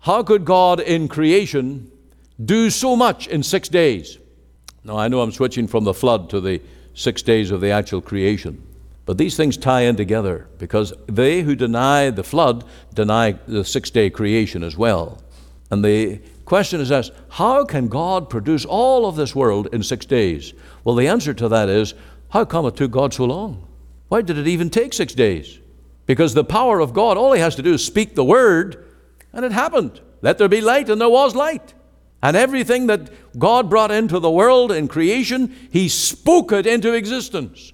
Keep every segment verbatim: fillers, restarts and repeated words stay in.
how could God in creation do so much in six days? Now, I know I'm switching from the flood to the six days of the actual creation, but these things tie in together, because they who deny the flood deny the six-day creation as well. And the question is asked, how can God produce all of this world in six days? Well, the answer to that is, how come it took God so long? Why did it even take six days? Because the power of God, all he has to do is speak the word, and it happened. Let there be light, and there was light. And everything that God brought into the world in creation, he spoke it into existence.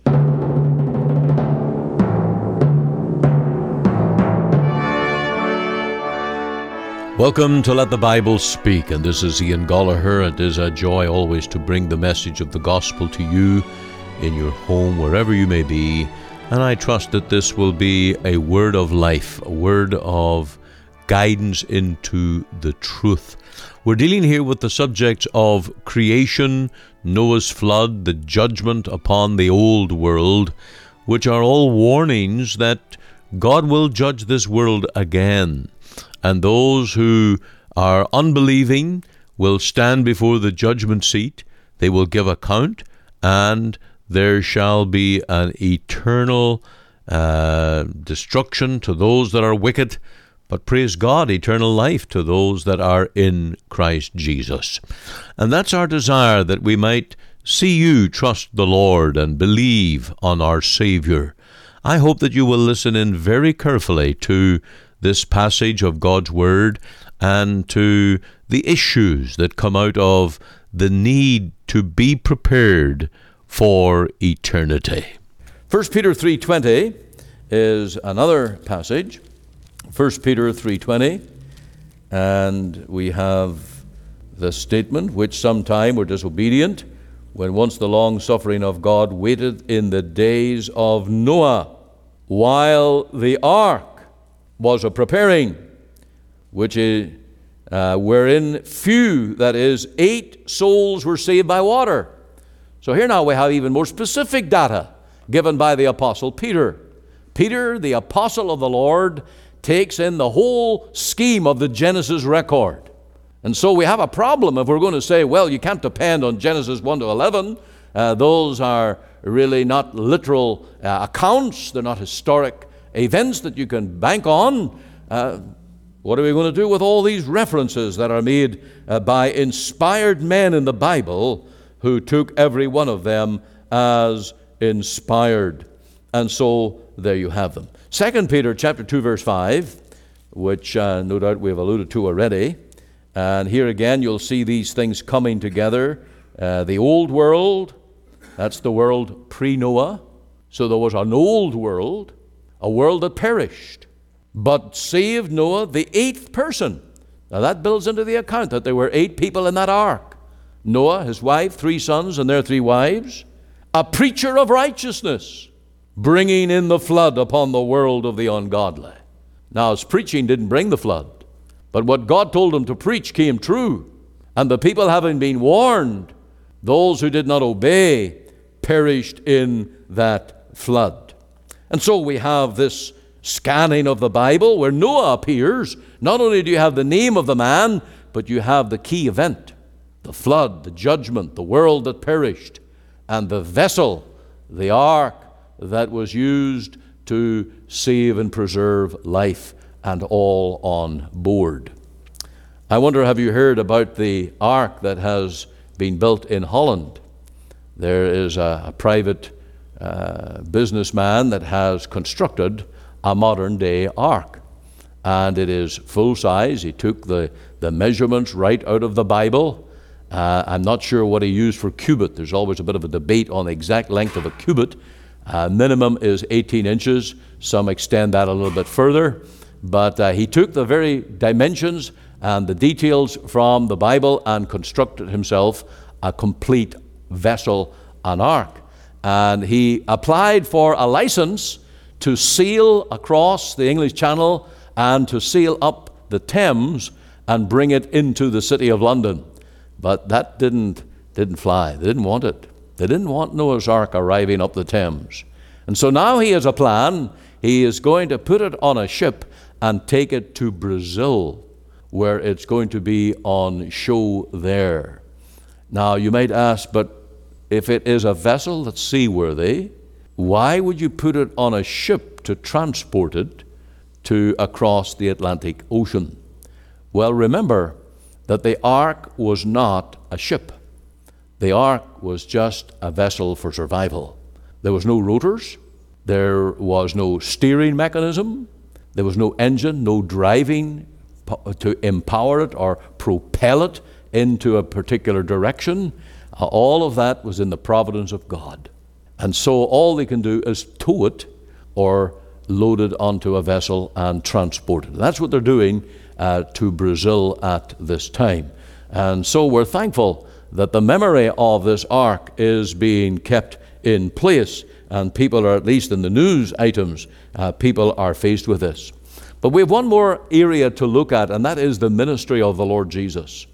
Welcome to Let the Bible Speak, and this is Ian Gollaher. It is a joy always to bring the message of the gospel to you in your home, wherever you may be, and I trust that this will be a word of life, a word of guidance into the truth. We're dealing here with the subjects of creation, Noah's flood, the judgment upon the old world, which are all warnings that God will judge this world again. And those who are unbelieving will stand before the judgment seat. They will give account, and there shall be an eternal uh, destruction to those that are wicked, but praise God, eternal life to those that are in Christ Jesus. And that's our desire, that we might see you trust the Lord and believe on our Savior. I hope that you will listen in very carefully to this passage of God's Word and to the issues that come out of the need to be prepared for eternity. First Peter three twenty is another passage. First Peter three twenty, and we have the statement, which sometime were disobedient, when once the long suffering of God waited in the days of Noah, while the ark was a preparing, which is uh, wherein few, that is, eight souls were saved by water. So here now we have even more specific data given by the Apostle Peter. Peter, the apostle of the Lord, takes in the whole scheme of the Genesis record. And so we have a problem if we're going to say, well, you can't depend on Genesis one to eleven. Uh, those are really not literal uh, accounts. They're not historic events that you can bank on. Uh, what are we going to do with all these references that are made uh, by inspired men in the Bible who took every one of them as inspired? And so there you have them. Second Peter chapter two verse five, which uh, no doubt we've alluded to already. And here again you'll see these things coming together. Uh, the old world, that's the world pre-Noah. So there was an old world, a world that perished, but saved Noah, the eighth person. Now that builds into the account that there were eight people in that ark. Noah, his wife, three sons and their three wives, a preacher of righteousness, bringing in the flood upon the world of the ungodly. Now his preaching didn't bring the flood, but what God told him to preach came true. And the people, having been warned, those who did not obey, perished in that flood. And so we have this scanning of the Bible where Noah appears. Not only do you have the name of the man, but you have the key event, the flood, the judgment, the world that perished, and the vessel, the ark, that was used to save and preserve life and all on board. I wonder, have you heard about the ark that has been built in Holland? There is a, a private uh, businessman that has constructed a modern day ark, and it is full size. He took the, the measurements right out of the Bible. Uh, I'm not sure what he used for cubit. There's always a bit of a debate on the exact length of a cubit. Uh, minimum is eighteen inches. Some extend that a little bit further. But uh, he took the very dimensions and the details from the Bible and constructed himself a complete vessel, an ark. And he applied for a license to sail across the English Channel and to sail up the Thames and bring it into the city of London. But that didn't, didn't fly. They didn't want it. They didn't want Noah's Ark arriving up the Thames. And so now he has a plan. He is going to put it on a ship and take it to Brazil, where it's going to be on show there. Now, you might ask, but if it is a vessel that's seaworthy, why would you put it on a ship to transport it to across the Atlantic Ocean? Well, remember that the ark was not a ship. The ark was just a vessel for survival. There was no rotors. There was no steering mechanism. There was no engine, no driving to empower it or propel it into a particular direction. All of that was in the providence of God. And so all they can do is tow it or load it onto a vessel and transport it. That's what they're doing uh, to Brazil at this time. And so we're thankful that the memory of this ark is being kept in place, and people are, at least in the news items, uh, people are faced with this. But we have one more area to look at, and that is the ministry of the Lord Jesus.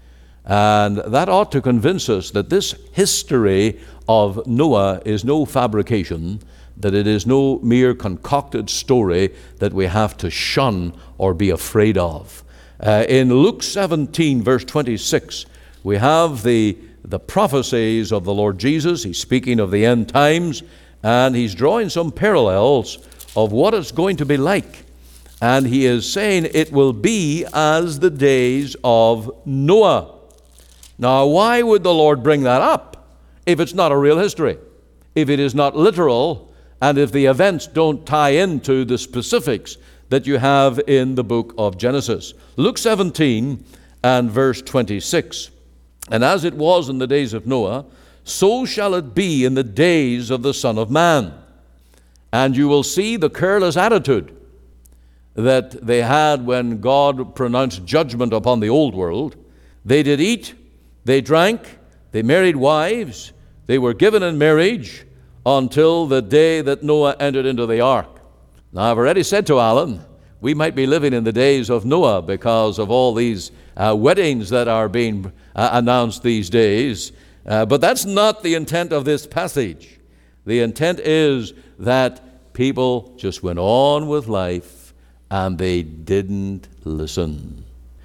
And that ought to convince us that this history of Noah is no fabrication, that it is no mere concocted story that we have to shun or be afraid of. Uh, in Luke seventeen, verse twenty-six, we have the, the prophecies of the Lord Jesus. He's speaking of the end times, and he's drawing some parallels of what it's going to be like. And he is saying it will be as the days of Noah. Now, why would the Lord bring that up if it's not a real history, if it is not literal, and if the events don't tie into the specifics that you have in the book of Genesis? Luke seventeen and verse twenty-six. And as it was in the days of Noah, so shall it be in the days of the Son of Man. And you will see the careless attitude that they had when God pronounced judgment upon the old world. They did eat, they drank, they married wives, they were given in marriage until the day that Noah entered into the ark. Now, I've already said to Alan, we might be living in the days of Noah because of all these uh, weddings that are being uh, announced these days. Uh, but that's not the intent of this passage. The intent is that people just went on with life and they didn't listen.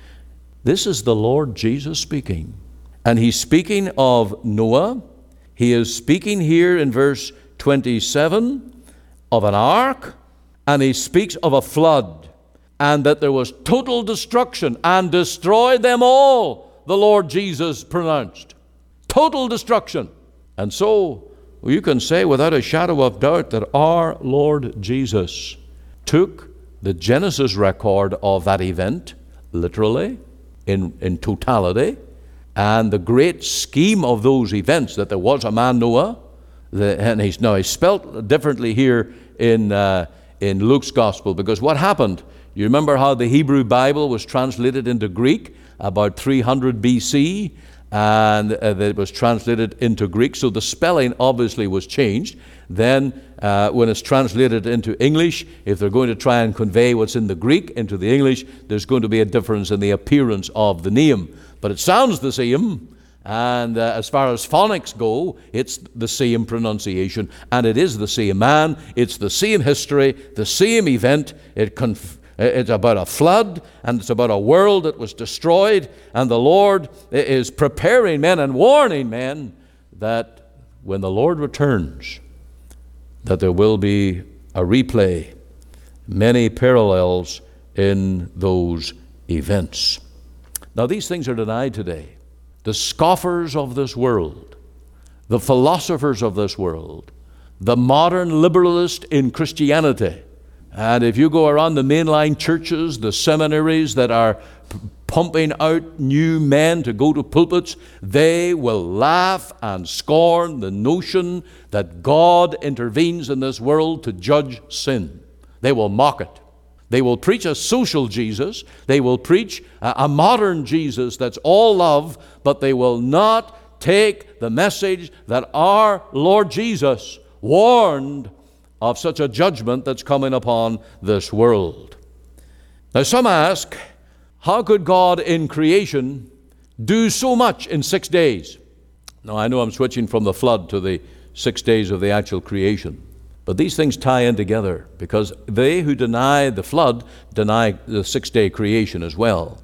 This is the Lord Jesus speaking. And he's speaking of Noah. He is speaking here in verse twenty-seven of an ark, and he speaks of a flood, and that there was total destruction and destroyed them all, the Lord Jesus pronounced. Total destruction. And so you can say without a shadow of doubt that our Lord Jesus took the Genesis record of that event, literally, in, in totality, and the great scheme of those events, that there was a man Noah, the, and he's now he's spelt differently here in uh, in Luke's gospel, because what happened, you remember how the Hebrew Bible was translated into Greek about three hundred B C, and uh, it was translated into Greek, so the spelling obviously was changed. Then uh, when it's translated into English, if they're going to try and convey what's in the Greek into the English, there's going to be a difference in the appearance of the name. But it sounds the same, and uh, as far as phonics go, it's the same pronunciation, and it is the same man, it's the same history, the same event. It conf- it's about a flood, and it's about a world that was destroyed, and the Lord is preparing men and warning men that when the Lord returns, that there will be a replay, many parallels in those events. Now, these things are denied today. The scoffers of this world, the philosophers of this world, the modern liberalist in Christianity, and if you go around the mainline churches, the seminaries that are p- pumping out new men to go to pulpits, they will laugh and scorn the notion that God intervenes in this world to judge sin. They will mock it. They will preach a social Jesus. They will preach a, a modern Jesus that's all love, but they will not take the message that our Lord Jesus warned of such a judgment that's coming upon this world. Now, some ask, how could God in creation do so much in six days? Now, I know I'm switching from the flood to the six days of the actual creation. But these things tie in together, because they who deny the flood deny the six-day creation as well.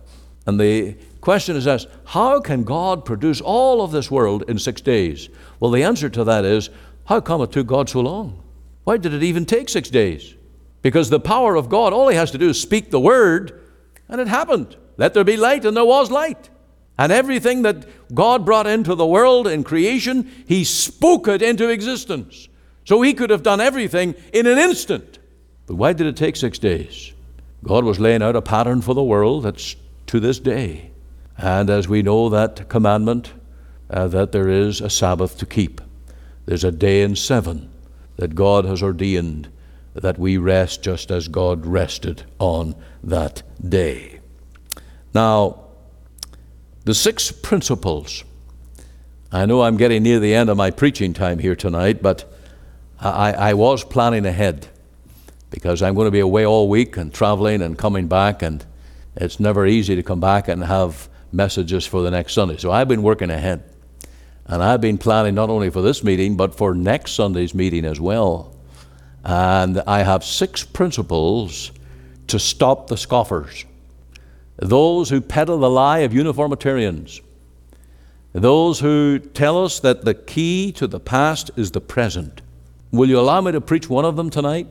And the question is asked, how can God produce all of this world in six days? Well, the answer to that is, how come it took God so long? Why did it even take six days? Because the power of God, all he has to do is speak the word, and it happened. Let there be light, and there was light. And everything that God brought into the world in creation, he spoke it into existence. So he could have done everything in an instant. But why did it take six days? God was laying out a pattern for the world that's to this day. And as we know that commandment, uh, that there is a Sabbath to keep. There's a day in seven that God has ordained that we rest just as God rested on that day. Now, the six principles. I know I'm getting near the end of my preaching time here tonight, but I, I was planning ahead because I'm going to be away all week and traveling and coming back, and it's never easy to come back and have messages for the next Sunday. So I've been working ahead, and I've been planning not only for this meeting, but for next Sunday's meeting as well. And I have six principles to stop the scoffers, those who peddle the lie of uniformitarians, those who tell us that the key to the past is the present. Will you allow me to preach one of them tonight?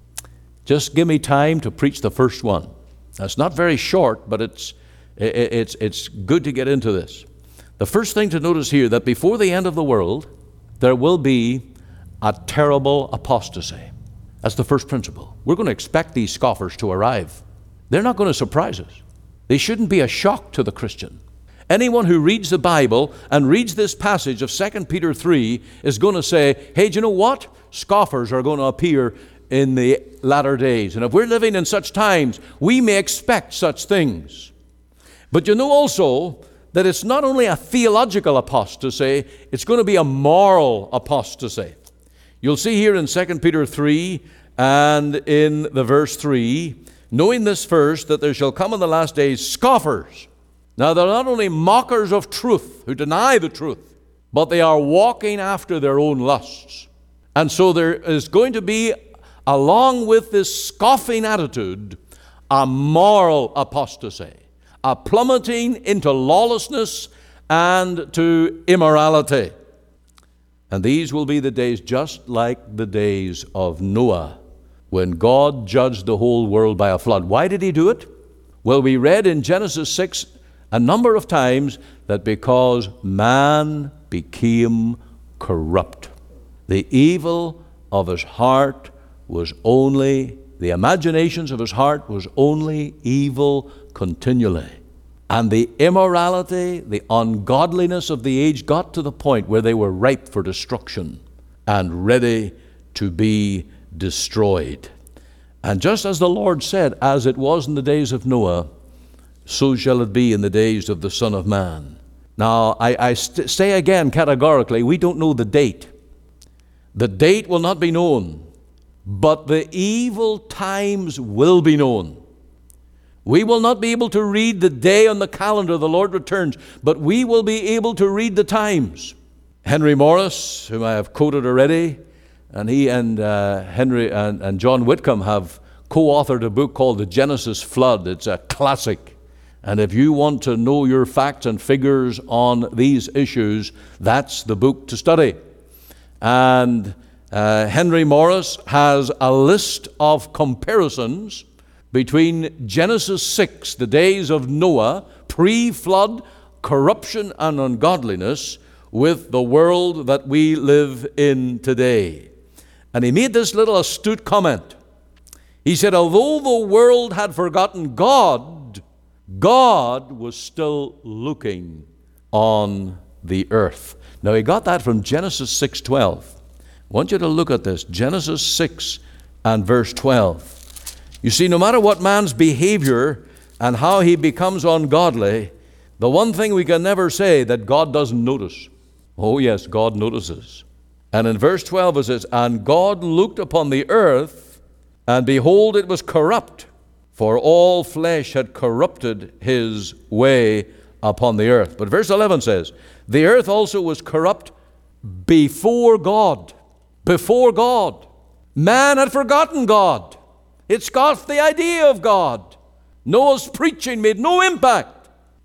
Just give me time to preach the first one. That's not very short, but it's it's it's good to get into this. The first thing to notice here, that before the end of the world, there will be a terrible apostasy. That's the first principle. We're going to expect these scoffers to arrive. They're not going to surprise us. They shouldn't be a shock to the Christian. Anyone who reads the Bible and reads this passage of Second Peter three is going to say, hey, do you know what? Scoffers are going to appear in the latter days. And if we're living in such times, we may expect such things. But you know also that it's not only a theological apostasy, it's going to be a moral apostasy. You'll see here in Second Peter three and in the verse three, knowing this first, that there shall come in the last days scoffers. Now they're not only mockers of truth, who deny the truth, but they are walking after their own lusts. And so there is going to be, along with this scoffing attitude, a moral apostasy, a plummeting into lawlessness and to immorality. And these will be the days just like the days of Noah, when God judged the whole world by a flood. Why did he do it? Well, we read in Genesis six a number of times that because man became corrupt. The evil of his heart was only, the imaginations of his heart was only evil continually. And the immorality, the ungodliness of the age got to the point where they were ripe for destruction and ready to be destroyed. And just as the Lord said, as it was in the days of Noah, so shall it be in the days of the Son of Man. Now, I, I st- say again categorically, we don't know the date. The date will not be known, but the evil times will be known. We will not be able to read the day on the calendar the Lord returns, but we will be able to read the times. Henry Morris, whom I have quoted already, and he and uh, Henry and, and John Whitcomb have co-authored a book called The Genesis Flood. It's a classic. And if you want to know your facts and figures on these issues, that's the book to study. And uh, Henry Morris has a list of comparisons between Genesis six, the days of Noah, pre-flood, corruption and ungodliness, with the world that we live in today. And he made this little astute comment. He said, although the world had forgotten God, God was still looking on the earth. Now he got that from Genesis six twelve. I want you to look at this, Genesis six and verse twelve. You see, no matter what man's behavior and how he becomes ungodly, the one thing we can never say that God doesn't notice. Oh yes, God notices. And in verse twelve it says, and God looked upon the earth, and behold, it was corrupt, for all flesh had corrupted his way upon the earth. But verse eleven says, the earth also was corrupt before God. Before God. Man had forgotten God. It scoffed the idea of God. Noah's preaching made no impact.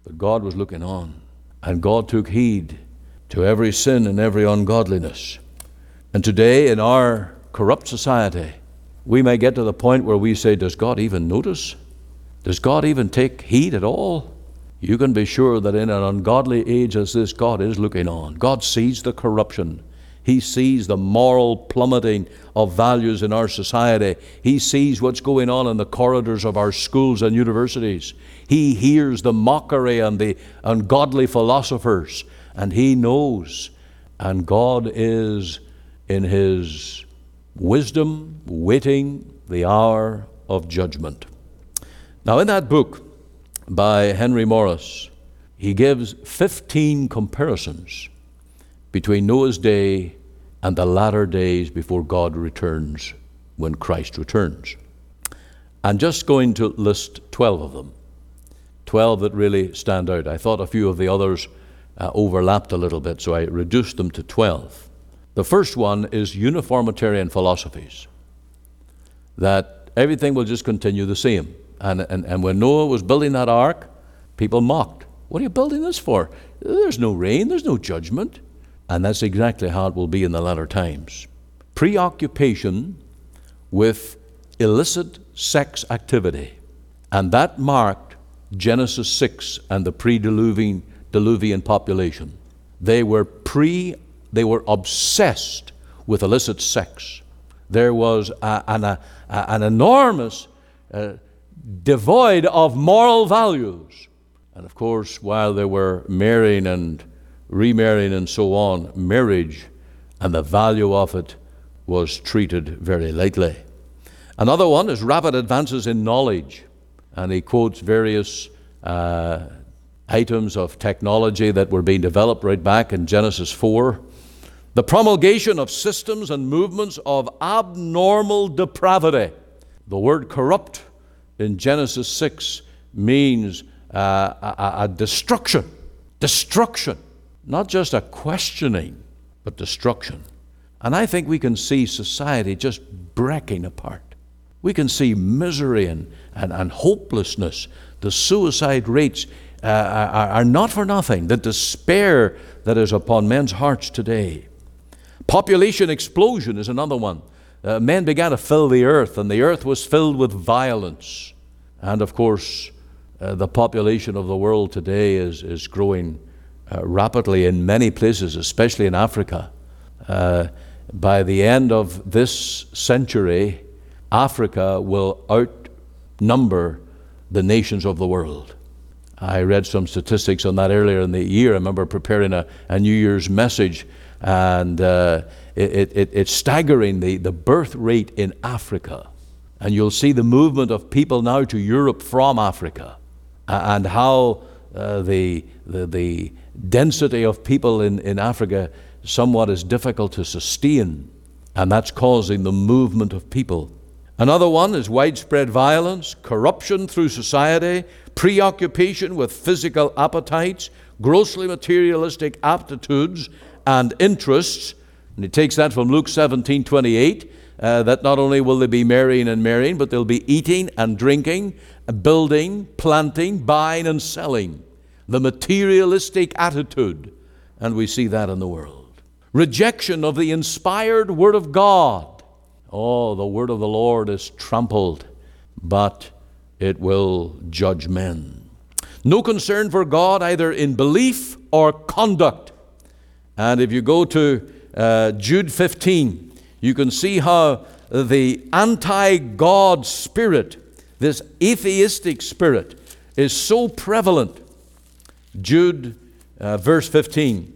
But God was looking on, and God took heed to every sin and every ungodliness. And today, in our corrupt society, we may get to the point where we say, does God even notice? Does God even take heed at all? You can be sure that in an ungodly age as this, God is looking on. God sees the corruption. He sees the moral plummeting of values in our society. He sees what's going on in the corridors of our schools and universities. He hears the mockery and the ungodly philosophers, and He knows. And God is, in His wisdom, waiting the hour of judgment. Now, in that book by Henry Morris, he gives fifteen comparisons between Noah's day and the latter days before God returns, when Christ returns. I'm just going to list twelve of them, twelve that really stand out. I thought a few of the others uh, overlapped a little bit, so I reduced them to twelve. The first one is uniformitarian philosophies, that everything will just continue the same. And, and, and when Noah was building that ark, people mocked. What are you building this for? There's no rain, there's no judgment. And that's exactly how it will be in the latter times. Preoccupation with illicit sex activity. And that marked Genesis six and the pre-Diluvian Diluvian population. They were pre, they were obsessed with illicit sex. There was a, an, a, an enormous uh, devoid of moral values. And of course, while they were marrying and remarrying and so on, marriage and the value of it was treated very lightly. Another one is rapid advances in knowledge. And he quotes various uh, items of technology that were being developed right back in Genesis four. The promulgation of systems and movements of abnormal depravity. The word corrupt in Genesis six means uh, a, a destruction. Destruction. Not just a questioning, but destruction. And I think we can see society just breaking apart. We can see misery and, and, and hopelessness. The suicide rates uh, are, are not for nothing. The despair that is upon men's hearts today. Population explosion is another one. Uh, men began to fill the earth, and the earth was filled with violence. And of course, uh, the population of the world today is, is growing uh, rapidly in many places, especially in Africa. Uh, by the end of this century, Africa will outnumber the nations of the world. I read some statistics on that earlier in the year. I remember preparing a, a New Year's message, and uh, it, it, it's staggering, the, the birth rate in Africa. And you'll see the movement of people now to Europe from Africa, and how uh, the, the, the density of people in, in Africa somewhat is difficult to sustain, and that's causing the movement of people. Another one is widespread violence, corruption through society, preoccupation with physical appetites, grossly materialistic aptitudes and interests. And he takes that from Luke seventeen twenty-eight, uh, that not only will they be marrying and marrying, but they'll be eating and drinking, building, planting, buying and selling. The materialistic attitude. And we see that in the world. Rejection of the inspired Word of God. Oh, the word of the Lord is trampled, but it will judge men. No concern for God either in belief or conduct. And if you go to uh, Jude fifteen, you can see how the anti-God spirit, this atheistic spirit, is so prevalent. Jude uh, verse fifteen.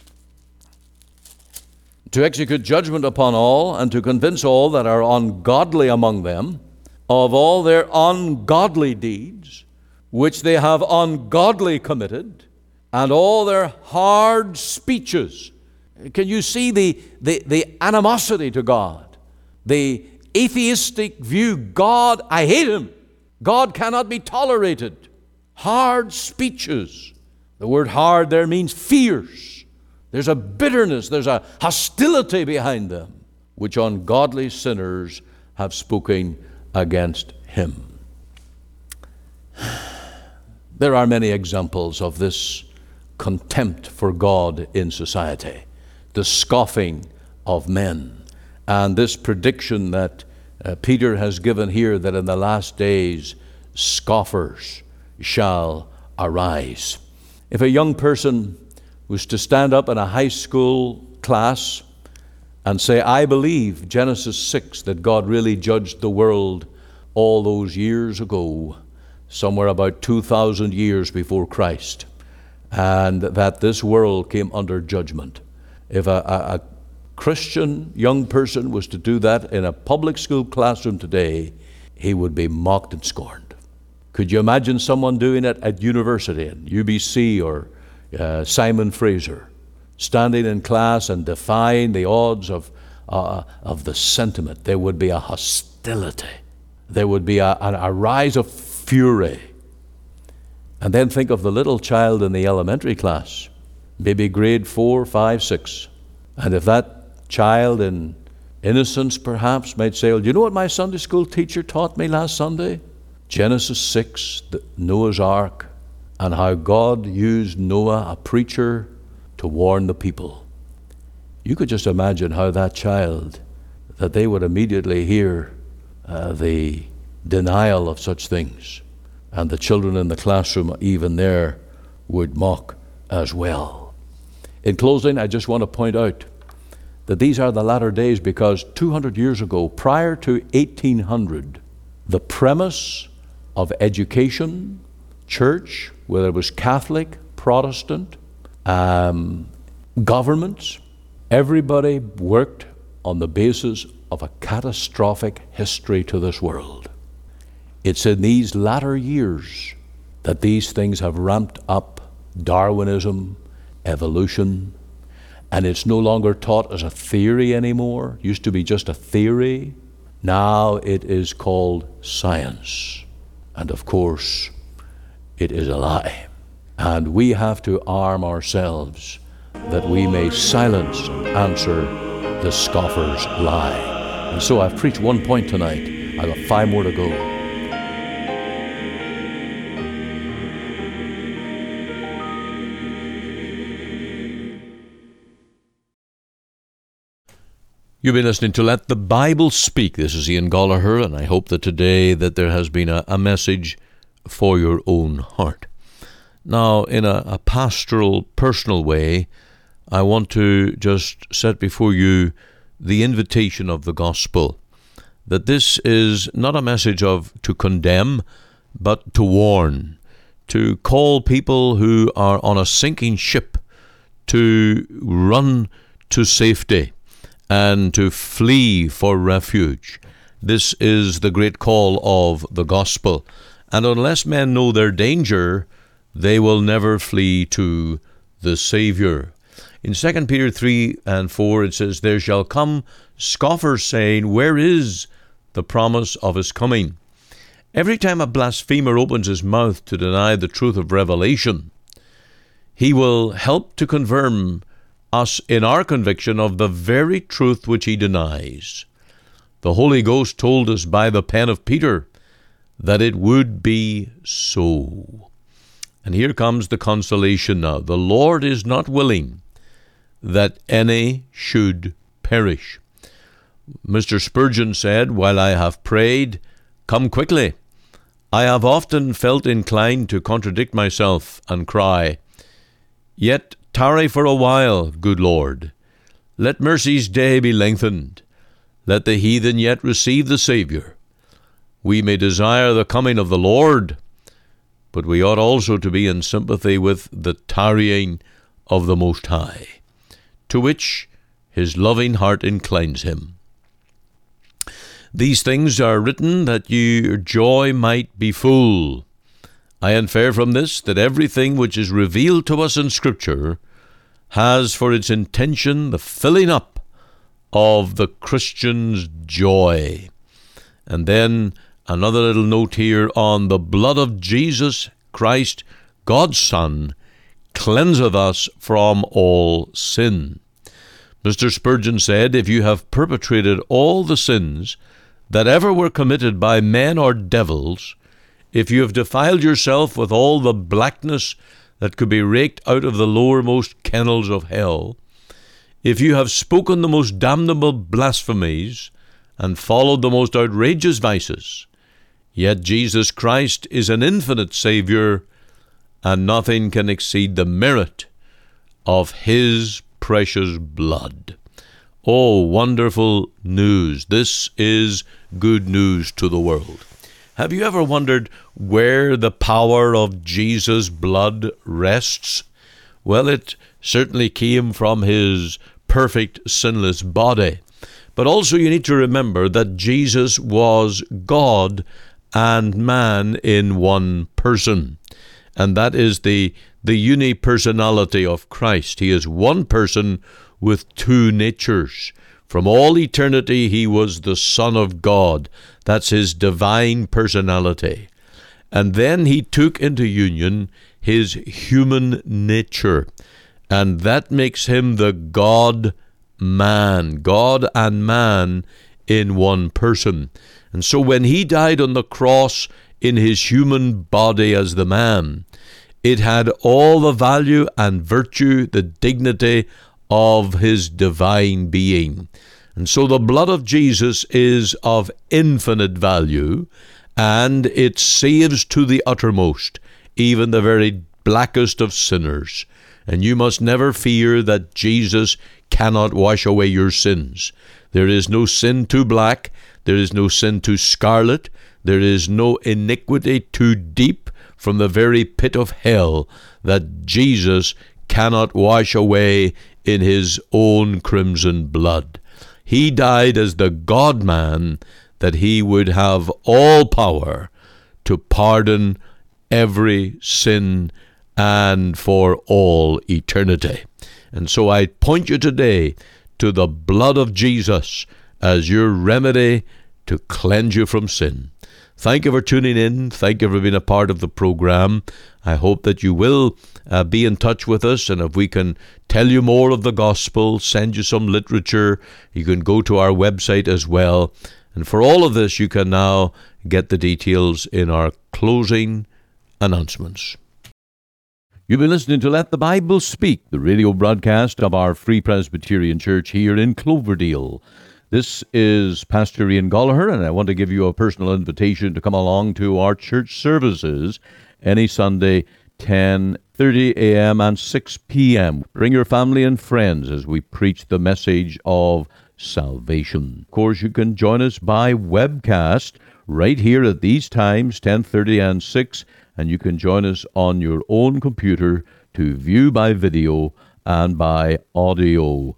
To execute judgment upon all, and to convince all that are ungodly among them of all their ungodly deeds, which they have ungodly committed, and all their hard speeches. Can you see the, the, the animosity to God? The atheistic view, God, I hate him. God cannot be tolerated. Hard speeches. The word hard there means fierce. There's a bitterness, there's a hostility behind them, which ungodly sinners have spoken against him. There are many examples of this contempt for God in society, the scoffing of men, and this prediction that uh, Peter has given here, that in the last days scoffers shall arise. If a young person was to stand up in a high school class and say, I believe Genesis six, that God really judged the world all those years ago, somewhere about two thousand years before Christ, and that this world came under judgment. If a, a, a Christian young person was to do that in a public school classroom today, he would be mocked and scorned. Could you imagine someone doing it at university, at U B C or uh, Simon Fraser, standing in class and defying the odds of, uh, of the sentiment? There would be a hostility. There would be a, a, a rise of fury. And then think of the little child in the elementary class, maybe grade four, five, six. And if that child in innocence perhaps might say, well, do you know what my Sunday school teacher taught me last Sunday? Genesis six, the Noah's Ark, and how God used Noah, a preacher, to warn the people. You could just imagine how that child, that they would immediately hear uh, the denial of such things. And the children in the classroom, even there, would mock as well. In closing, I just want to point out that these are the latter days because two hundred years ago, prior to eighteen hundred, the premise of education, church, whether it was Catholic, Protestant, um, governments, everybody worked on the basis of a catastrophic history to this world. It's in these latter years that these things have ramped up: Darwinism, evolution, and it's no longer taught as a theory anymore. It used to be just a theory. Now it is called science. And of course, it is a lie. And we have to arm ourselves that we may silence and answer the scoffer's lie. And so I've preached one point tonight. I've got five more to go. You've been listening to Let the Bible Speak. This is Ian Gollaher, and I hope that today that there has been a, a message for your own heart. Now, in a, a pastoral, personal way, I want to just set before you the invitation of the gospel, that this is not a message of to condemn, but to warn, to call people who are on a sinking ship to run to safety and to flee for refuge. This is the great call of the gospel. And unless men know their danger, they will never flee to the Savior. In Second Peter three and four, it says, there shall come scoffers saying, where is the promise of his coming? Every time a blasphemer opens his mouth to deny the truth of revelation, he will help to confirm us in our conviction of the very truth which he denies. The Holy Ghost told us by the pen of Peter that it would be so. And here comes the consolation now. The Lord is not willing that any should perish. Mister Spurgeon said, while I have prayed, come quickly, I have often felt inclined to contradict myself and cry, yet tarry for a while, good Lord. Let mercy's day be lengthened. Let the heathen yet receive the Saviour. We may desire the coming of the Lord, but we ought also to be in sympathy with the tarrying of the Most High, to which his loving heart inclines him. These things are written that your joy might be full. I infer from this that everything which is revealed to us in Scripture has for its intention the filling up of the Christian's joy. And then another little note here on the blood of Jesus Christ, God's Son, cleanseth us from all sin. Mister Spurgeon said, if you have perpetrated all the sins that ever were committed by men or devils, if you have defiled yourself with all the blackness that could be raked out of the lowermost kennels of hell, if you have spoken the most damnable blasphemies and followed the most outrageous vices, yet Jesus Christ is an infinite Saviour, and nothing can exceed the merit of His precious blood. Oh, wonderful news. This is good news to the world. Have you ever wondered where the power of Jesus' blood rests? Well, it certainly came from His perfect, sinless body. But also you need to remember that Jesus was God and man in one person. And that is the, the uni-personality of Christ. He is one person with two natures. From all eternity, He was the Son of God. That's His divine personality. And then He took into union His human nature. And that makes Him the God-man, God and man in one person. And so when He died on the cross in His human body as the man, it had all the value and virtue, the dignity of His divine being. And so the blood of Jesus is of infinite value, and it saves to the uttermost, even the very blackest of sinners. And you must never fear that Jesus cannot wash away your sins. There is no sin too black, there is no sin too scarlet, there is no iniquity too deep from the very pit of hell that Jesus cannot wash away in His own crimson blood. He died as the God-man that He would have all power to pardon every sin and for all eternity. And so I point you today to the blood of Jesus as your remedy to cleanse you from sin. Thank you for tuning in. Thank you for being a part of the program. I hope that you will uh, be in touch with us, and if we can tell you more of the gospel, send you some literature, you can go to our website as well. And for all of this, you can now get the details in our closing announcements. You've been listening to Let the Bible Speak, the radio broadcast of our Free Presbyterian Church here in Cloverdale. This is Pastor Ian Gallagher, and I want to give you a personal invitation to come along to our church services any Sunday, ten thirty a.m. and six p.m. Bring your family and friends as we preach the message of salvation. Of course, you can join us by webcast right here at these times, ten thirty and six, and you can join us on your own computer to view by video and by audio.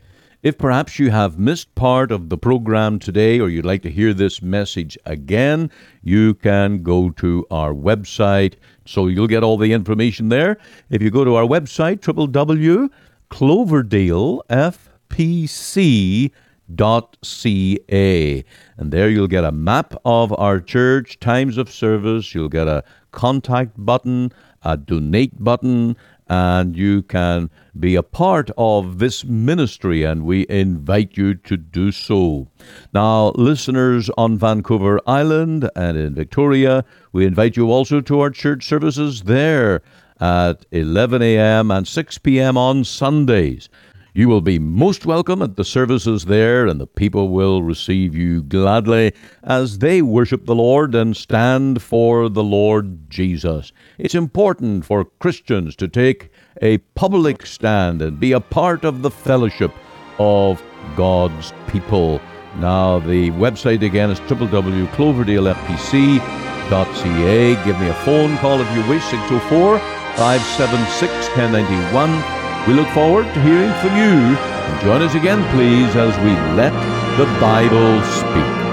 If perhaps you have missed part of the program today, or you'd like to hear this message again, you can go to our website, so you'll get all the information there. If you go to our website, w w w dot cloverdale f p c dot c a, and there you'll get a map of our church, times of service, you'll get a contact button, a donate button, and you can be a part of this ministry, and we invite you to do so. Now, listeners on Vancouver Island and in Victoria, we invite you also to our church services there at eleven a.m. and six p.m. on Sundays. You will be most welcome at the services there, and the people will receive you gladly as they worship the Lord and stand for the Lord Jesus. It's important for Christians to take a public stand and be a part of the fellowship of God's people. Now, the website again is w w w dot cloverdale f p c dot c a. Give me a phone call if you wish, six oh four, five seven six, one oh nine one. We look forward to hearing from you. And join us again, please, as we let the Bible speak.